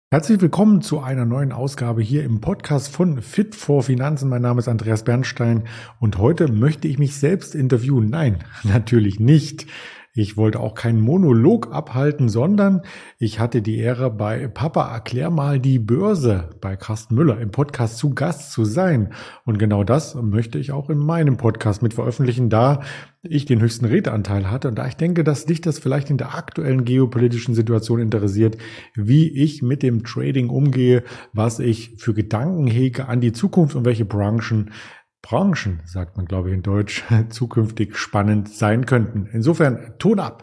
Herzlich willkommen zu einer neuen Ausgabe hier im Podcast von Fit for Finanzen. Mein Name ist Andreas Bernstein und heute möchte ich mich selbst interviewen. Nein, natürlich nicht. Ich wollte auch keinen Monolog abhalten, sondern ich hatte die Ehre, bei Papa erklär mal die Börse bei Carsten Müller im Podcast zu Gast zu sein. Und genau das möchte ich auch in meinem Podcast mit veröffentlichen, da ich den höchsten Redeanteil hatte und da ich denke, dass dich das vielleicht in der aktuellen geopolitischen Situation interessiert, wie ich mit dem Trading umgehe, was ich für Gedanken hege an die Zukunft und welche Branchen, sagt man, glaube ich, in Deutsch, zukünftig spannend sein könnten. Insofern, Ton ab!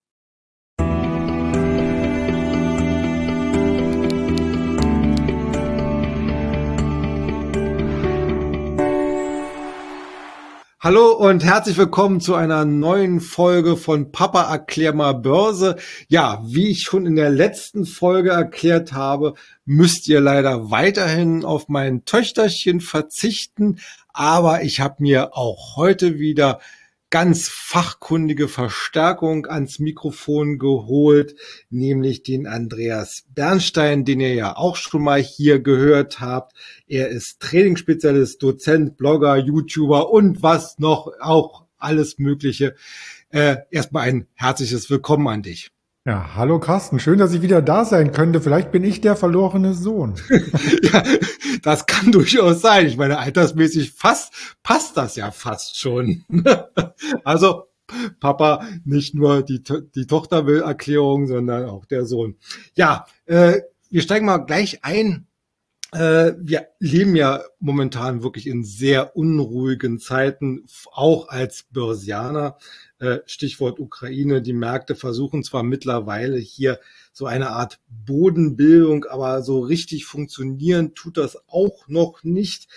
Hallo und herzlich willkommen zu einer neuen Folge von Papa erklär mal Börse. Ja, wie ich schon in der letzten Folge erklärt habe, müsst ihr leider weiterhin auf mein Töchterchen verzichten. Aber ich habe mir auch heute wieder ganz fachkundige Verstärkung ans Mikrofon geholt, nämlich den Andreas Bernstein, den ihr ja auch schon mal hier gehört habt. Er ist Trainingsspezialist, Dozent, Blogger, YouTuber und was noch, auch alles Mögliche. Erstmal ein herzliches Willkommen an dich. Ja, hallo Carsten, schön, dass ich wieder da sein könnte. Vielleicht bin ich der verlorene Sohn. Ja, das kann durchaus sein. Ich meine, altersmäßig passt das ja fast schon. Also, Papa, nicht nur die Tochter will Erklärung, sondern auch der Sohn. Ja, wir steigen mal gleich ein. Wir leben ja momentan wirklich in sehr unruhigen Zeiten, auch als Börsianer. Stichwort Ukraine. Die Märkte versuchen zwar mittlerweile hier so eine Art Bodenbildung, aber so richtig funktionieren tut das auch noch nicht.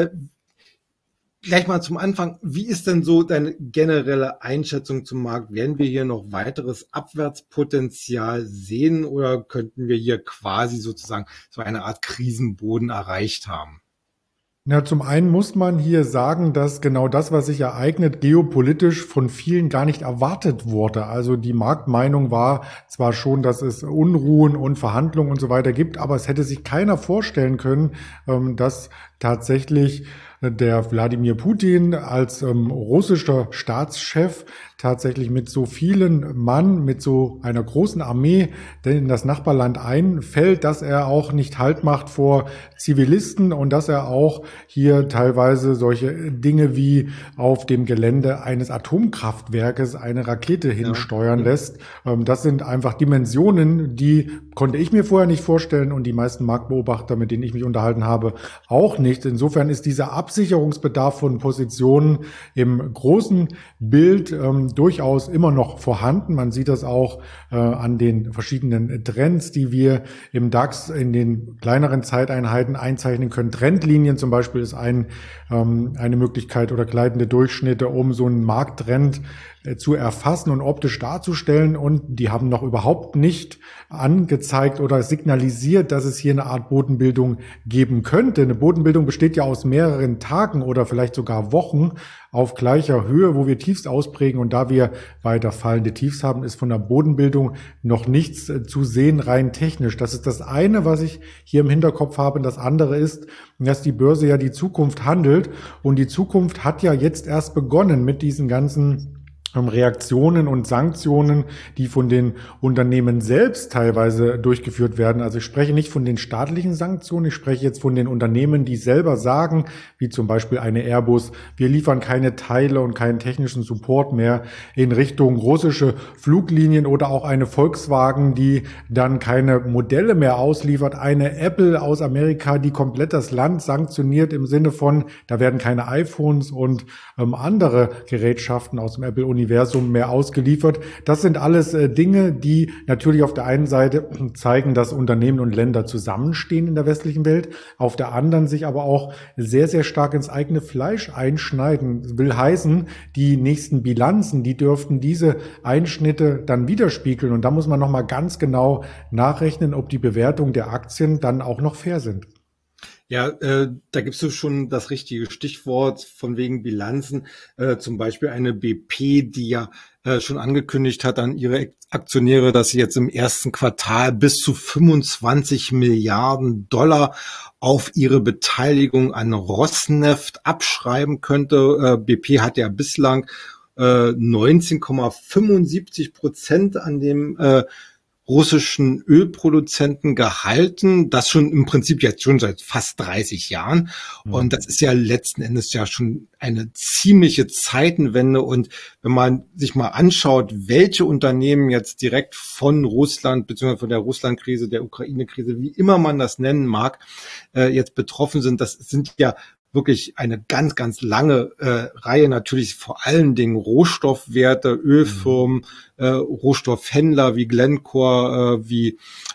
Gleich mal zum Anfang, wie ist denn so deine generelle Einschätzung zum Markt? Werden wir hier noch weiteres Abwärtspotenzial sehen oder könnten wir hier quasi sozusagen so eine Art Krisenboden erreicht haben? Ja, zum einen muss man hier sagen, dass genau das, was sich ereignet, geopolitisch von vielen gar nicht erwartet wurde. Also die Marktmeinung war zwar schon, dass es Unruhen und Verhandlungen und so weiter gibt, aber es hätte sich keiner vorstellen können, dass tatsächlich der Wladimir Putin als russischer Staatschef tatsächlich mit so vielen Mann, mit so einer großen Armee in das Nachbarland einfällt, dass er auch nicht Halt macht vor Zivilisten und dass er auch hier teilweise solche Dinge wie auf dem Gelände eines Atomkraftwerkes eine Rakete hinsteuern lässt. Das sind einfach Dimensionen, die konnte ich mir vorher nicht vorstellen und die meisten Marktbeobachter, mit denen ich mich unterhalten habe, auch nicht. Insofern ist dieser Absicherungsbedarf von Positionen im großen Bild durchaus immer noch vorhanden. Man sieht das auch an den verschiedenen Trends, die wir im DAX in den kleineren Zeiteinheiten einzeichnen können. Trendlinien zum Beispiel ist eine Möglichkeit oder gleitende Durchschnitte, um so einen Markttrend zu erfassen und optisch darzustellen. Und die haben noch überhaupt nicht angezeigt oder signalisiert, dass es hier eine Art Bodenbildung geben könnte. Eine Bodenbildung besteht ja aus mehreren Tagen oder vielleicht sogar Wochen auf gleicher Höhe, wo wir Tiefs ausprägen. Und da wir weiter fallende Tiefs haben, ist von der Bodenbildung noch nichts zu sehen, rein technisch. Das ist das eine, was ich hier im Hinterkopf habe. Und das andere ist, dass die Börse ja die Zukunft handelt. Und die Zukunft hat ja jetzt erst begonnen mit diesen ganzen Reaktionen und Sanktionen, die von den Unternehmen selbst teilweise durchgeführt werden. Also ich spreche nicht von den staatlichen Sanktionen, ich spreche jetzt von den Unternehmen, die selber sagen, wie zum Beispiel eine Airbus, wir liefern keine Teile und keinen technischen Support mehr in Richtung russische Fluglinien oder auch eine Volkswagen, die dann keine Modelle mehr ausliefert, eine Apple aus Amerika, die komplett das Land sanktioniert im Sinne von, da werden keine iPhones und andere Gerätschaften aus dem Apple-Universum mehr ausgeliefert. Das sind alles Dinge, die natürlich auf der einen Seite zeigen, dass Unternehmen und Länder zusammenstehen in der westlichen Welt, auf der anderen sich aber auch sehr, sehr stark ins eigene Fleisch einschneiden. Das will heißen, die nächsten Bilanzen, die dürften diese Einschnitte dann widerspiegeln. Und da muss man nochmal ganz genau nachrechnen, ob die Bewertung der Aktien dann auch noch fair sind. Ja, da gibst du schon das richtige Stichwort von wegen Bilanzen. Zum Beispiel eine BP, die ja schon angekündigt hat an ihre Aktionäre, dass sie jetzt im ersten Quartal bis zu 25 Milliarden Dollar auf ihre Beteiligung an Rosneft abschreiben könnte. BP hat ja bislang 19,75% an dem russischen Ölproduzenten gehalten, das schon im Prinzip jetzt schon seit fast 30 Jahren. Und das ist ja letzten Endes ja schon eine ziemliche Zeitenwende. Und wenn man sich mal anschaut, welche Unternehmen jetzt direkt von Russland beziehungsweise von der Russlandkrise, der Ukraine-Krise, wie immer man das nennen mag, jetzt betroffen sind, das sind ja wirklich eine ganz, ganz lange Reihe, natürlich vor allen Dingen Rohstoffwerte, Ölfirmen, Rohstoffhändler wie Glencore, wie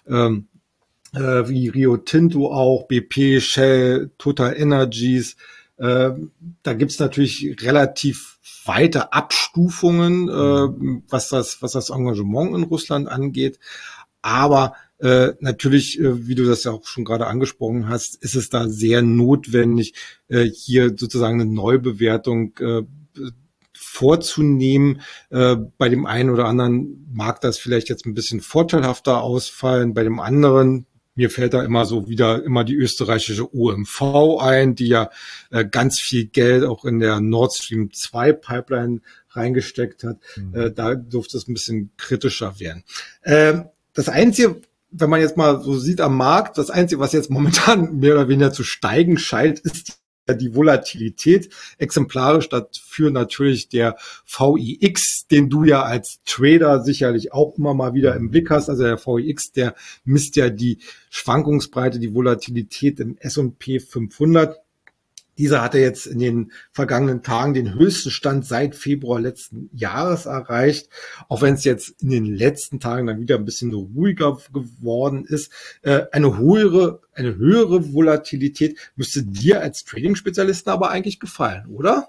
Rio Tinto auch, BP, Shell, Total Energies. Da gibt's natürlich relativ weite Abstufungen, was das Engagement in Russland angeht. Aber natürlich, wie du das ja auch schon gerade angesprochen hast, ist es da sehr notwendig, hier sozusagen eine Neubewertung vorzunehmen. Bei dem einen oder anderen mag das vielleicht jetzt ein bisschen vorteilhafter ausfallen, bei dem anderen, mir fällt da immer die österreichische OMV ein, die ja ganz viel Geld auch in der Nord Stream 2 Pipeline reingesteckt hat. Da durfte es ein bisschen kritischer werden. Das Einzige, wenn man jetzt mal so sieht am Markt, das Einzige, was jetzt momentan mehr oder weniger zu steigen scheint, ist die Volatilität. Exemplarisch dafür natürlich der VIX, den du ja als Trader sicherlich auch immer mal wieder im Blick hast. Also der VIX, der misst ja die Schwankungsbreite, die Volatilität im S&P 500. Dieser hatte jetzt in den vergangenen Tagen den höchsten Stand seit Februar letzten Jahres erreicht. Auch wenn es jetzt in den letzten Tagen dann wieder ein bisschen ruhiger geworden ist. Eine höhere Volatilität müsste dir als Trading-Spezialisten aber eigentlich gefallen, oder?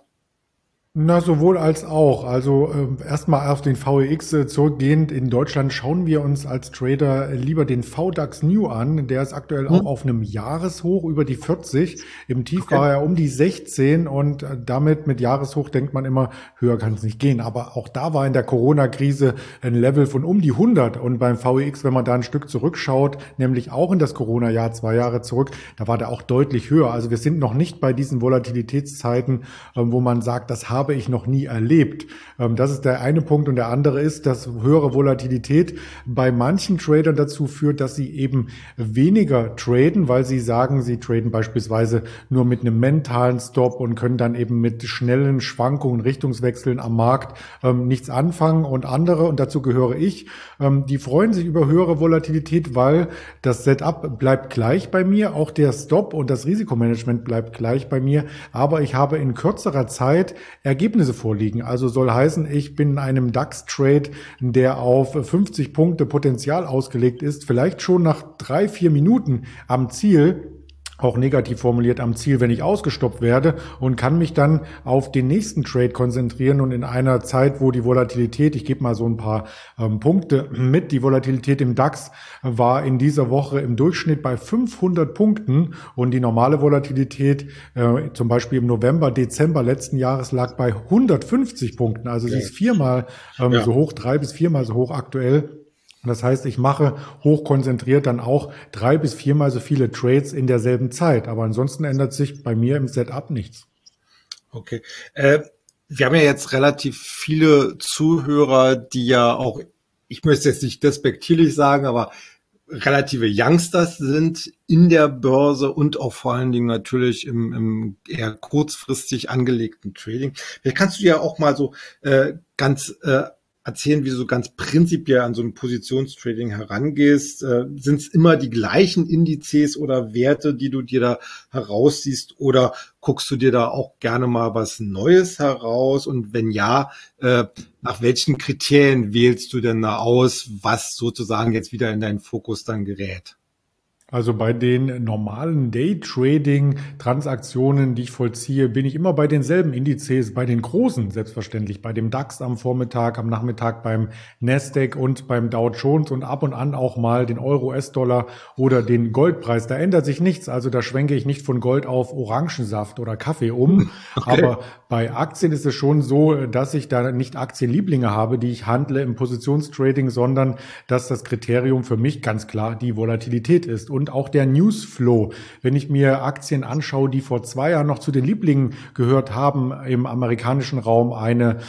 Na, sowohl als auch. Also erstmal auf den VEX zurückgehend. In Deutschland schauen wir uns als Trader lieber den VDAX New an. Der ist aktuell auch auf einem Jahreshoch über die 40. Im Tief war er um die 16 und damit mit Jahreshoch denkt man immer, höher kann es nicht gehen. Aber auch da war in der Corona-Krise ein Level von um die 100. Und beim VEX, wenn man da ein Stück zurückschaut, nämlich auch in das Corona-Jahr 2 Jahre zurück, da war der auch deutlich höher. Also wir sind noch nicht bei diesen Volatilitätszeiten, wo man sagt, das habe ich noch nie erlebt. Das ist der eine Punkt. Und der andere ist, dass höhere Volatilität bei manchen Tradern dazu führt, dass sie eben weniger traden, weil sie sagen, sie traden beispielsweise nur mit einem mentalen Stop und können dann eben mit schnellen Schwankungen, Richtungswechseln am Markt nichts anfangen. Und andere, und dazu gehöre ich, die freuen sich über höhere Volatilität, weil das Setup bleibt gleich bei mir, auch der Stop und das Risikomanagement bleibt gleich bei mir, aber ich habe in kürzerer Zeit Ergebnisse vorliegen. Also soll heißen, ich bin in einem DAX-Trade, der auf 50 Punkte Potenzial ausgelegt ist, vielleicht schon nach 3-4 Minuten am Ziel, auch negativ formuliert am Ziel, wenn ich ausgestoppt werde und kann mich dann auf den nächsten Trade konzentrieren und in einer Zeit, wo die Volatilität, ich gebe mal so ein paar Punkte mit, die Volatilität im DAX war in dieser Woche im Durchschnitt bei 500 Punkten und die normale Volatilität zum Beispiel im November, Dezember letzten Jahres lag bei 150 Punkten, also sie ist viermal so hoch, 3 bis 4-mal so hoch aktuell. Das heißt, ich mache hochkonzentriert dann auch 3 bis 4-mal so viele Trades in derselben Zeit. Aber ansonsten ändert sich bei mir im Setup nichts. Okay. Wir haben ja jetzt relativ viele Zuhörer, die ja auch, ich möchte jetzt nicht despektierlich sagen, aber relative Youngsters sind in der Börse und auch vor allen Dingen natürlich im eher kurzfristig angelegten Trading. Vielleicht kannst du ja auch mal so ganz erzählen, wie du so ganz prinzipiell an so ein Positionstrading herangehst. Sind es immer die gleichen Indizes oder Werte, die du dir da herausziehst, oder guckst du dir da auch gerne mal was Neues heraus? Und wenn ja, nach welchen Kriterien wählst du denn da aus, was sozusagen jetzt wieder in deinen Fokus dann gerät? Also bei den normalen Day-Trading-Transaktionen, die ich vollziehe, bin ich immer bei denselben Indizes, bei den großen selbstverständlich, bei dem DAX am Vormittag, am Nachmittag beim Nasdaq und beim Dow Jones und ab und an auch mal den Euro, US-Dollar oder den Goldpreis. Da ändert sich nichts, also da schwenke ich nicht von Gold auf Orangensaft oder Kaffee um. Okay. Aber bei Aktien ist es schon so, dass ich da nicht Aktienlieblinge habe, die ich handle im Positionstrading, sondern dass das Kriterium für mich ganz klar die Volatilität ist. Und auch der Newsflow. Wenn ich mir Aktien anschaue, die vor 2 Jahren noch zu den Lieblingen gehört haben im amerikanischen Raum, eine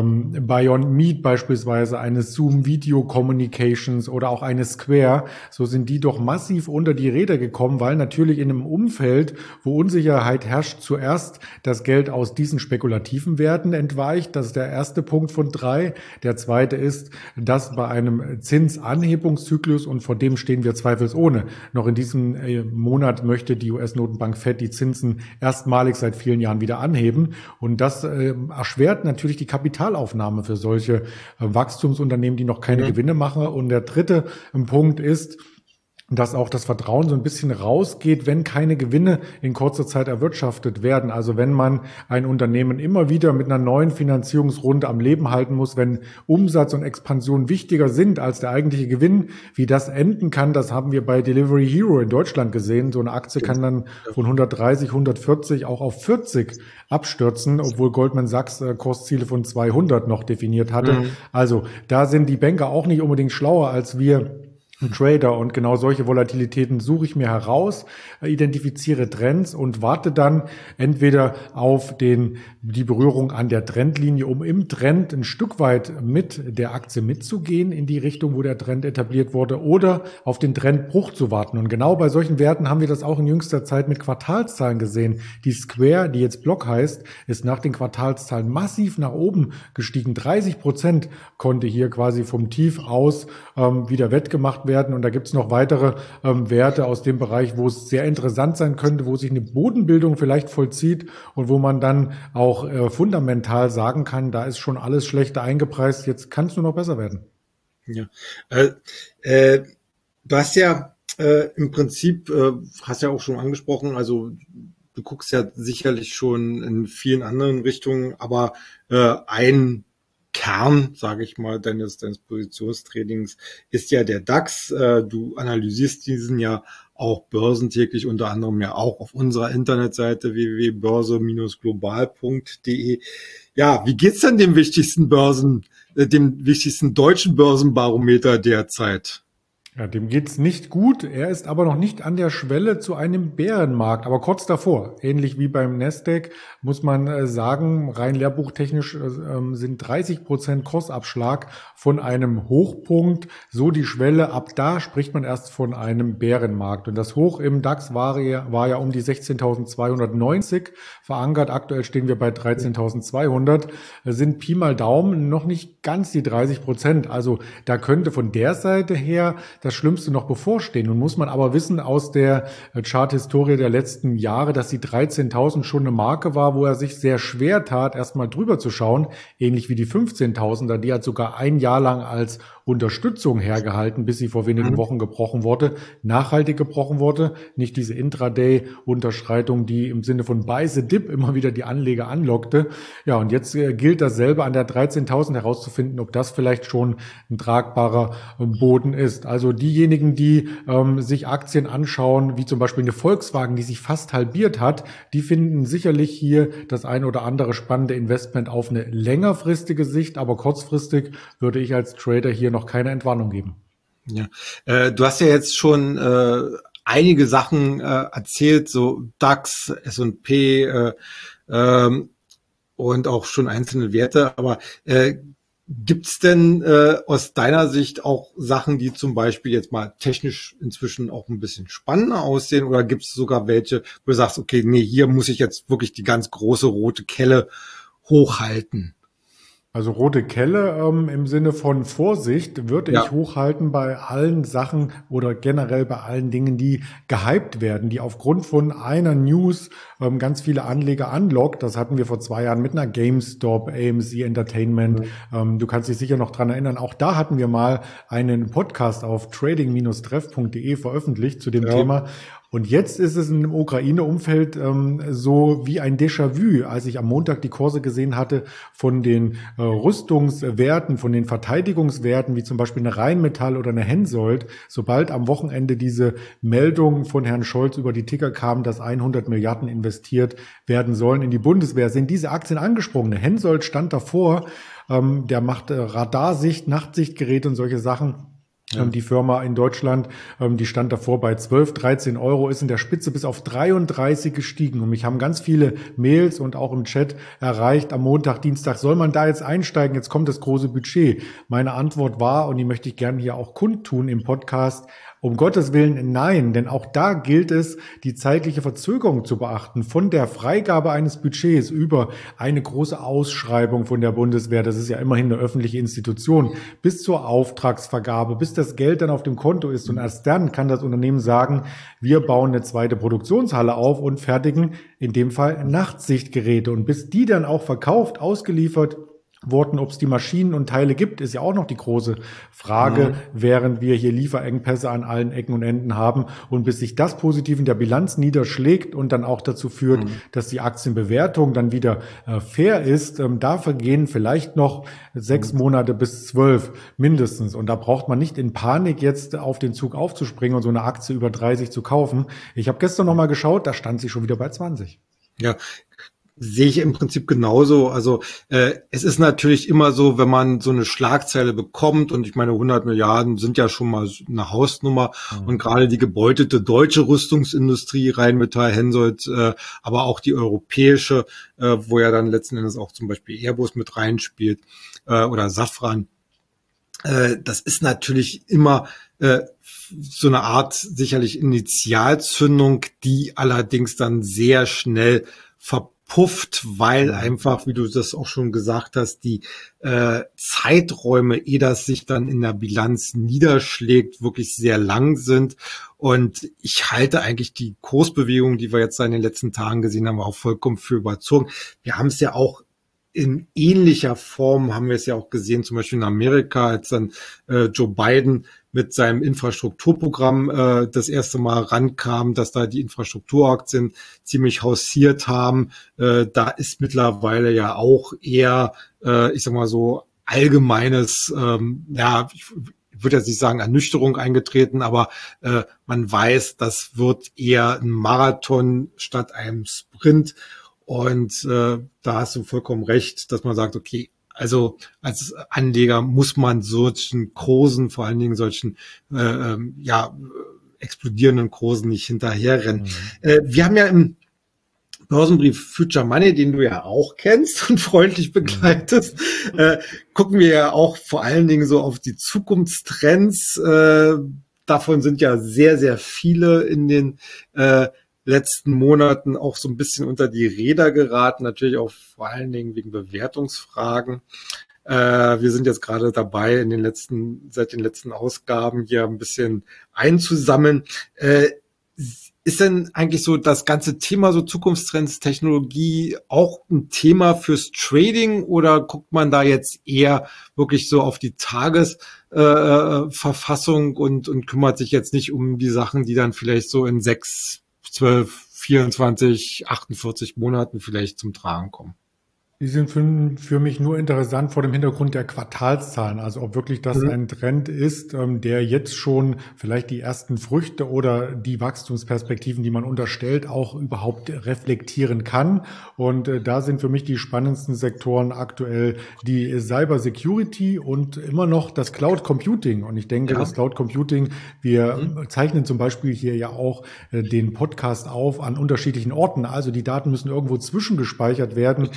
Beyond Meat beispielsweise, eine Zoom Video Communications oder auch eine Square, so sind die doch massiv unter die Räder gekommen, weil natürlich in einem Umfeld, wo Unsicherheit herrscht, zuerst das Geld aus diesen spekulativen Werten entweicht. Das ist der erste Punkt von 3. Der zweite ist, dass bei einem Zinsanhebungszyklus, und vor dem stehen wir zweifelsohne, noch in diesem Monat möchte die US-Notenbank Fed die Zinsen erstmalig seit vielen Jahren wieder anheben. Und das erschwert natürlich die Kapitalaufnahme für solche Wachstumsunternehmen, die noch keine Gewinne machen. Und der dritte Punkt ist, dass auch das Vertrauen so ein bisschen rausgeht, wenn keine Gewinne in kurzer Zeit erwirtschaftet werden. Also wenn man ein Unternehmen immer wieder mit einer neuen Finanzierungsrunde am Leben halten muss, wenn Umsatz und Expansion wichtiger sind als der eigentliche Gewinn, wie das enden kann, das haben wir bei Delivery Hero in Deutschland gesehen. So eine Aktie kann dann von 130, 140 auch auf 40 abstürzen, obwohl Goldman Sachs Kursziele von 200 noch definiert hatte. Also da sind die Banker auch nicht unbedingt schlauer als wir Trader, und genau solche Volatilitäten suche ich mir heraus, identifiziere Trends und warte dann entweder auf die Berührung an der Trendlinie, um im Trend ein Stück weit mit der Aktie mitzugehen in die Richtung, wo der Trend etabliert wurde, oder auf den Trendbruch zu warten. Und genau bei solchen Werten haben wir das auch in jüngster Zeit mit Quartalszahlen gesehen. Die Square, die jetzt Block heißt, ist nach den Quartalszahlen massiv nach oben gestiegen. 30% konnte hier quasi vom Tief aus wieder wettgemacht werden. Und da gibt es noch weitere Werte aus dem Bereich, wo es sehr interessant sein könnte, wo sich eine Bodenbildung vielleicht vollzieht und wo man dann auch fundamental sagen kann, da ist schon alles Schlechte eingepreist, jetzt kann es nur noch besser werden. Ja. Du hast ja im Prinzip, hast ja auch schon angesprochen, also du guckst ja sicherlich schon in vielen anderen Richtungen, aber ein Kern, sage ich mal, deines Positionstrainings ist ja der DAX. Du analysierst diesen ja auch börsentäglich, unter anderem ja auch auf unserer Internetseite www.börse-global.de. Ja, wie geht's denn dem wichtigsten dem wichtigsten deutschen Börsenbarometer derzeit? Ja, dem geht's nicht gut. Er ist aber noch nicht an der Schwelle zu einem Bärenmarkt, aber kurz davor. Ähnlich wie beim Nasdaq muss man sagen, rein lehrbuchtechnisch sind 30% Kursabschlag von einem Hochpunkt so die Schwelle. Ab da spricht man erst von einem Bärenmarkt. Und das Hoch im DAX war ja um die 16.290 verankert. Aktuell stehen wir bei 13.200. Sind Pi mal Daumen noch nicht ganz die 30%. Also da könnte von der Seite her das Schlimmste noch bevorstehen. Nun muss man aber wissen aus der Chart-Historie der letzten Jahre, dass die 13.000 schon eine Marke war, wo er sich sehr schwer tat, erstmal drüber zu schauen, ähnlich wie die 15.000er, die hat sogar ein Jahr lang als Unterstützung hergehalten, bis sie vor wenigen Wochen gebrochen wurde, nachhaltig gebrochen wurde, nicht diese Intraday-Unterschreitung, die im Sinne von Buy the Dip immer wieder die Anleger anlockte. Ja, und jetzt gilt dasselbe an der 13.000 herauszufinden, ob das vielleicht schon ein tragbarer Boden ist. Also diejenigen, die sich Aktien anschauen, wie zum Beispiel eine Volkswagen, die sich fast halbiert hat, die finden sicherlich hier das ein oder andere spannende Investment auf eine längerfristige Sicht, aber kurzfristig würde ich als Trader hier noch keine Entwarnung geben. Ja, du hast ja jetzt schon einige Sachen erzählt, so DAX, S&P und auch schon einzelne Werte, aber gibt's denn aus deiner Sicht auch Sachen, die zum Beispiel jetzt mal technisch inzwischen auch ein bisschen spannender aussehen, oder gibt's sogar welche, wo du sagst, okay, nee, hier muss ich jetzt wirklich die ganz große rote Kelle hochhalten? Also rote Kelle im Sinne von Vorsicht würde ich Ja. hochhalten bei allen Sachen oder generell bei allen Dingen, die gehypt werden, die aufgrund von einer News ganz viele Anleger anlockt. Das hatten wir vor 2 Jahren mit einer GameStop, AMC Entertainment. Du kannst dich sicher noch dran erinnern. Auch da hatten wir mal einen Podcast auf trading-treff.de veröffentlicht zu dem Ja. Thema. Und jetzt ist es im Ukraine-Umfeld so wie ein Déjà-vu, als ich am Montag die Kurse gesehen hatte von den Rüstungswerten, von den Verteidigungswerten, wie zum Beispiel eine Rheinmetall oder eine Hensoldt. Sobald am Wochenende diese Meldung von Herrn Scholz über die Ticker kam, dass 100 Milliarden investiert werden sollen in die Bundeswehr, sind diese Aktien angesprungen. Eine Hensoldt stand davor, der macht Radarsicht, Nachtsichtgeräte und solche Sachen. Ja. Die Firma in Deutschland, die stand davor bei 12, 13 Euro, ist in der Spitze bis auf 33 gestiegen. Und mich haben ganz viele Mails und auch im Chat erreicht am Montag, Dienstag, soll man da jetzt einsteigen? Jetzt kommt das große Budget. Meine Antwort war, und die möchte ich gerne hier auch kundtun im Podcast, um Gottes Willen nein, denn auch da gilt es, die zeitliche Verzögerung zu beachten. Von der Freigabe eines Budgets über eine große Ausschreibung von der Bundeswehr, das ist ja immerhin eine öffentliche Institution, bis zur Auftragsvergabe, bis das Geld dann auf dem Konto ist. Und erst dann kann das Unternehmen sagen, wir bauen eine zweite Produktionshalle auf und fertigen in dem Fall Nachtsichtgeräte. Und bis die dann auch verkauft, ausgeliefert wurden, ob es die Maschinen und Teile gibt, ist ja auch noch die große Frage, während wir hier Lieferengpässe an allen Ecken und Enden haben. Und bis sich das positiv in der Bilanz niederschlägt und dann auch dazu führt, dass die Aktienbewertung dann wieder fair ist, da vergehen vielleicht noch 6 Monate bis 12 mindestens. Und da braucht man nicht in Panik jetzt auf den Zug aufzuspringen und so eine Aktie über 30 zu kaufen. Ich habe gestern noch mal geschaut, da stand sie schon wieder bei 20. Ja, sehe ich im Prinzip genauso. Also es ist natürlich immer so, wenn man so eine Schlagzeile bekommt, und ich meine 100 Milliarden sind ja schon mal eine Hausnummer, und gerade die gebeutete deutsche Rüstungsindustrie, Rheinmetall, Hensoldt, aber auch die europäische, wo ja dann letzten Endes auch zum Beispiel Airbus mit reinspielt, oder Safran, das ist natürlich immer so eine Art sicherlich Initialzündung, die allerdings dann sehr schnell verpufft, weil einfach, wie du das auch schon gesagt hast, die Zeiträume, ehe das sich dann in der Bilanz niederschlägt, wirklich sehr lang sind. Und ich halte eigentlich die Kursbewegung, die wir jetzt in den letzten Tagen gesehen haben, auch vollkommen für überzogen. Wir haben es ja auch in ähnlicher Form, haben wir es ja auch gesehen, zum Beispiel in Amerika, als dann Joe Biden mit seinem Infrastrukturprogramm das erste Mal rankam, dass da die Infrastrukturaktien ziemlich hausiert haben. Da ist mittlerweile ja auch eher, ich sag mal so, allgemeines, ich würde jetzt nicht sagen Ernüchterung eingetreten, aber man weiß, das wird eher ein Marathon statt einem Sprint. Und da hast du vollkommen recht, dass man sagt, okay, also als Anleger muss man solchen Kursen, vor allen Dingen solchen explodierenden Kursen nicht hinterherrennen. Wir haben ja im Börsenbrief Future Money, den du ja auch kennst und freundlich begleitest, gucken wir ja auch vor allen Dingen so auf die Zukunftstrends. Davon sind ja sehr, sehr viele in den letzten Monaten auch so ein bisschen unter die Räder geraten, natürlich auch vor allen Dingen wegen Bewertungsfragen. Wir sind jetzt gerade dabei, seit den letzten Ausgaben hier ein bisschen einzusammeln. Ist denn eigentlich so das ganze Thema so Zukunftstrends, Technologie auch ein Thema fürs Trading, oder guckt man da jetzt eher wirklich so auf die Tagesverfassung und kümmert sich jetzt nicht um die Sachen, die dann vielleicht so in 6, 12, 24, 48 Monaten vielleicht zum Tragen kommen? Die sind für mich nur interessant vor dem Hintergrund der Quartalszahlen, also ob wirklich das ein Trend ist, der jetzt schon vielleicht die ersten Früchte oder die Wachstumsperspektiven, die man unterstellt, auch überhaupt reflektieren kann. Und da sind für mich die spannendsten Sektoren aktuell die Cyber Security und immer noch das Cloud Computing. Und ich denke, das Cloud Computing, wir zeichnen zum Beispiel hier ja auch den Podcast auf an unterschiedlichen Orten. Also die Daten müssen irgendwo zwischengespeichert werden. Jeder,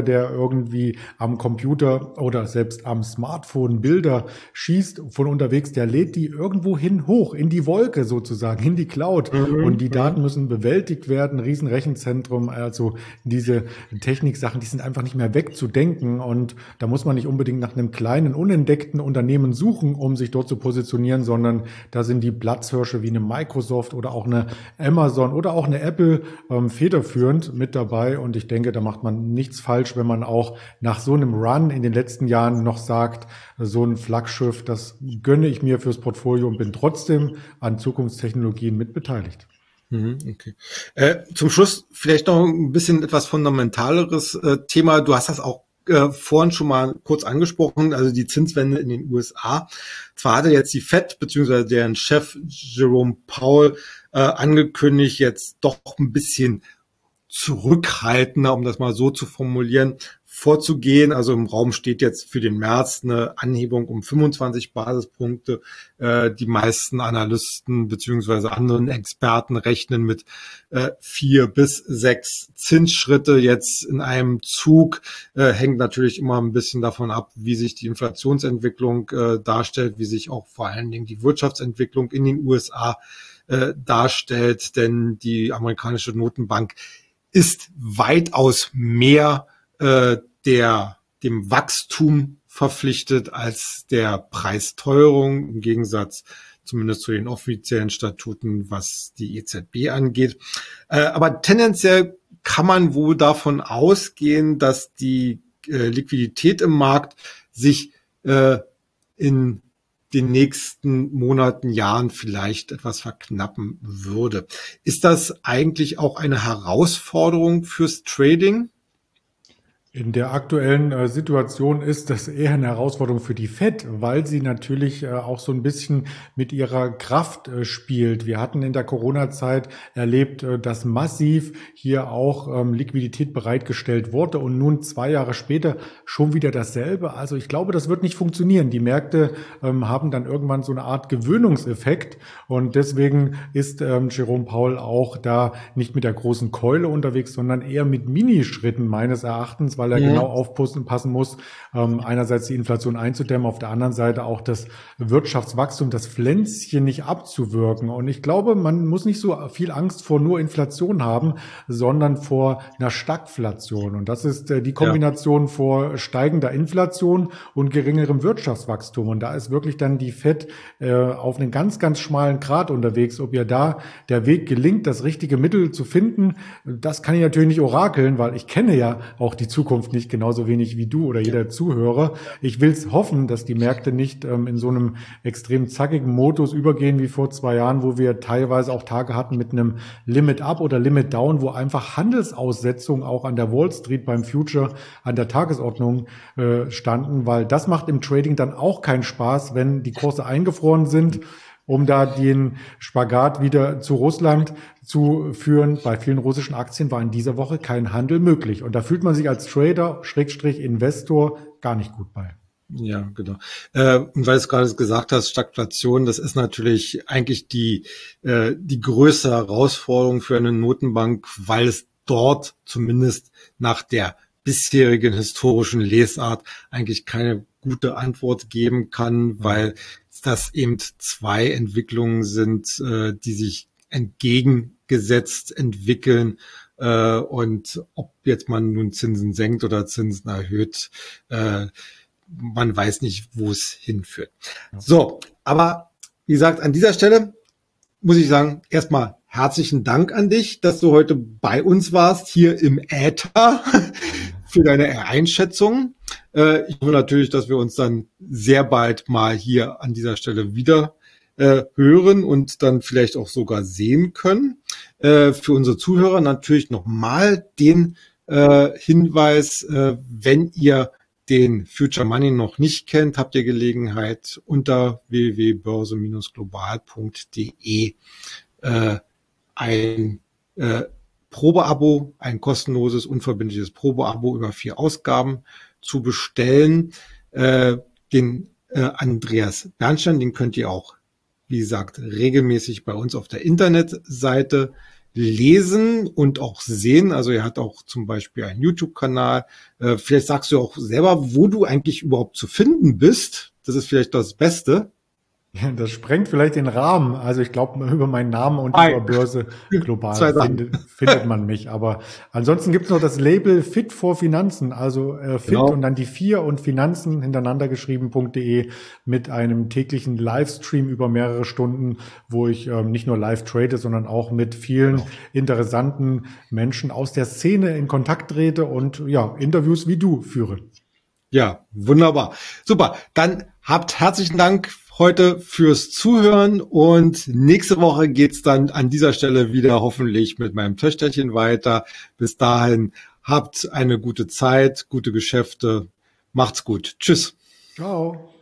der irgendwie am Computer oder selbst am Smartphone Bilder schießt von unterwegs, der lädt die irgendwo hin hoch, in die Wolke sozusagen, in die Cloud. Und die Daten müssen bewältigt werden, Riesenrechenzentrum, also diese Techniksachen, die sind einfach nicht mehr wegzudenken. Und da muss man nicht unbedingt nach einem kleinen, unentdeckten Unternehmen suchen, um sich dort zu positionieren, sondern da sind die Platzhirsche wie eine Microsoft oder auch eine Amazon oder auch eine Apple federführend mit dabei. Und ich denke, da macht man nichts falsch, wenn man auch nach so einem Run in den letzten Jahren noch sagt, so ein Flaggschiff, das gönne ich mir fürs Portfolio und bin trotzdem an Zukunftstechnologien mit beteiligt. Okay. Zum Schluss vielleicht noch ein bisschen etwas fundamentaleres Thema. Du hast das auch vorhin schon mal kurz angesprochen, also die Zinswende in den USA. Zwar hatte jetzt die Fed bzw. deren Chef Jerome Powell angekündigt, jetzt doch ein bisschen zurückhaltender, um das mal so zu formulieren, vorzugehen. Also im Raum steht jetzt für den März eine Anhebung um 25 Basispunkte. Die meisten Analysten beziehungsweise anderen Experten rechnen mit 4 bis 6 Zinsschritte jetzt in einem Zug. Hängt natürlich immer ein bisschen davon ab, wie sich die Inflationsentwicklung darstellt, wie sich auch vor allen Dingen die Wirtschaftsentwicklung in den USA darstellt. Denn die amerikanische Notenbank ist weitaus mehr dem Wachstum verpflichtet als der Preisteuerung, im Gegensatz zumindest zu den offiziellen Statuten, was die EZB angeht. Aber tendenziell kann man wohl davon ausgehen, dass die Liquidität im Markt sich in den nächsten Monaten, Jahren vielleicht etwas verknappen würde. Ist das eigentlich auch eine Herausforderung fürs Trading? In der aktuellen Situation ist das eher eine Herausforderung für die Fed, weil sie natürlich auch so ein bisschen mit ihrer Kraft spielt. Wir hatten in der Corona-Zeit erlebt, dass massiv hier auch Liquidität bereitgestellt wurde und nun 2 Jahre später schon wieder dasselbe. Also ich glaube, das wird nicht funktionieren. Die Märkte haben dann irgendwann so eine Art Gewöhnungseffekt und deswegen ist Jerome Powell auch da nicht mit der großen Keule unterwegs, sondern eher mit Minischritten meines Erachtens, weil er genau aufpassen muss, einerseits die Inflation einzudämmen, auf der anderen Seite auch das Wirtschaftswachstum, das Pflänzchen nicht abzuwirken. Und ich glaube, man muss nicht so viel Angst vor nur Inflation haben, sondern vor einer Stagflation. Und das ist die Kombination vor steigender Inflation und geringerem Wirtschaftswachstum. Und da ist wirklich dann die Fed auf einen ganz, ganz schmalen Grat unterwegs. Ob ihr da der Weg gelingt, das richtige Mittel zu finden, das kann ich natürlich nicht orakeln, weil ich kenne ja auch die Zukunft nicht genauso wenig wie du oder jeder Zuhörer. Ich will es hoffen, dass die Märkte nicht in so einem extrem zackigen Modus übergehen wie vor 2 Jahren, wo wir teilweise auch Tage hatten mit einem Limit Up oder Limit Down, wo einfach Handelsaussetzungen auch an der Wall Street beim Future an der Tagesordnung standen, weil das macht im Trading dann auch keinen Spaß, wenn die Kurse eingefroren sind, um da den Spagat wieder zu Russland zu führen. Bei vielen russischen Aktien war in dieser Woche kein Handel möglich. Und da fühlt man sich als Trader, Schrägstrich Investor, gar nicht gut bei. Ja, genau. Und weil du es gerade gesagt hast, Stagflation, das ist natürlich eigentlich die größte Herausforderung für eine Notenbank, weil es dort zumindest nach der bisherigen historischen Lesart eigentlich keine gute Antwort geben kann, weil das eben 2 Entwicklungen sind, die sich entgegengesetzt entwickeln. Und ob jetzt man nun Zinsen senkt oder Zinsen erhöht, man weiß nicht, wo es hinführt. Ja. So, aber wie gesagt, an dieser Stelle muss ich sagen, erstmal herzlichen Dank an dich, dass du heute bei uns warst, hier im Äther, für deine Einschätzung. Ich hoffe natürlich, dass wir uns dann sehr bald mal hier an dieser Stelle wieder hören und dann vielleicht auch sogar sehen können. Für unsere Zuhörer natürlich nochmal den Hinweis, wenn ihr den Future Money noch nicht kennt, habt ihr Gelegenheit unter www.börse-global.de ein Probeabo, ein kostenloses, unverbindliches Probeabo über 4 Ausgaben zu bestellen. Den Andreas Bernstein, den könnt ihr auch, wie gesagt, regelmäßig bei uns auf der Internetseite lesen und auch sehen. Also er hat auch zum Beispiel einen YouTube-Kanal. Vielleicht sagst du auch selber, wo du eigentlich überhaupt zu finden bist. Das ist vielleicht das Beste. Ja, das sprengt vielleicht den Rahmen. Also ich glaube, über meinen Namen und über Börse Global findet man mich. Aber ansonsten gibt es noch das Label Fit for Finanzen, also Fit Genau. und dann die 4 und Finanzen hintereinander geschrieben.de mit einem täglichen Livestream über mehrere Stunden, wo ich nicht nur live trade, sondern auch mit vielen interessanten Menschen aus der Szene in Kontakt trete und ja, Interviews wie du führe. Ja, wunderbar. Super. Dann habt herzlichen Dank heute fürs Zuhören und nächste Woche geht's dann an dieser Stelle wieder hoffentlich mit meinem Töchterchen weiter. Bis dahin habt eine gute Zeit, gute Geschäfte. Macht's gut. Tschüss. Ciao.